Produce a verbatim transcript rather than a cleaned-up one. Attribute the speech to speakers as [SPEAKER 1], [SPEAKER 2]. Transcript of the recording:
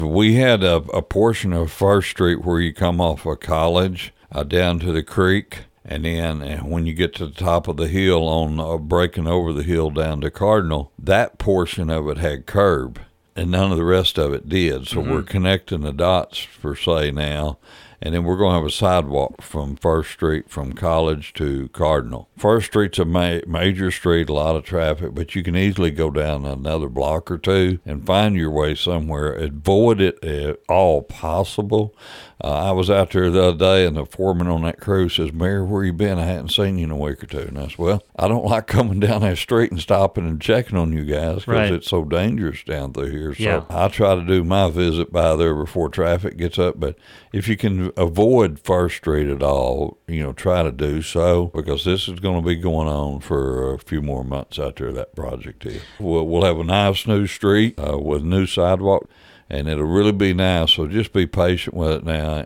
[SPEAKER 1] We had a, a portion of First Street where you come off of College uh, down to the creek. And then uh, when you get to the top of the hill on uh, breaking over the hill down to Cardinal, that portion of it had curb and none of the rest of it did. So mm-hmm. we're connecting the dots per se now. And then we're going to have a sidewalk from First Street from College to Cardinal. First Street's a ma- major street, a lot of traffic, but you can easily go down another block or two and find your way somewhere. Avoid it at all possible. Uh, I was out there the other day, and the foreman on that crew says, Mayor, where you been? I hadn't seen you in a week or two. And I said, well, I don't like coming down that street and stopping and checking on you guys because right. it's so dangerous down through here. So
[SPEAKER 2] yeah.
[SPEAKER 1] I try to do my visit by there before traffic gets up. But if you can avoid First Street at all, you know, try to do so, because this is going to be going on for a few more months out there, that project is. We'll, we'll have a nice new street uh, with new sidewalk. And it'll really be nice, so just be patient with it now.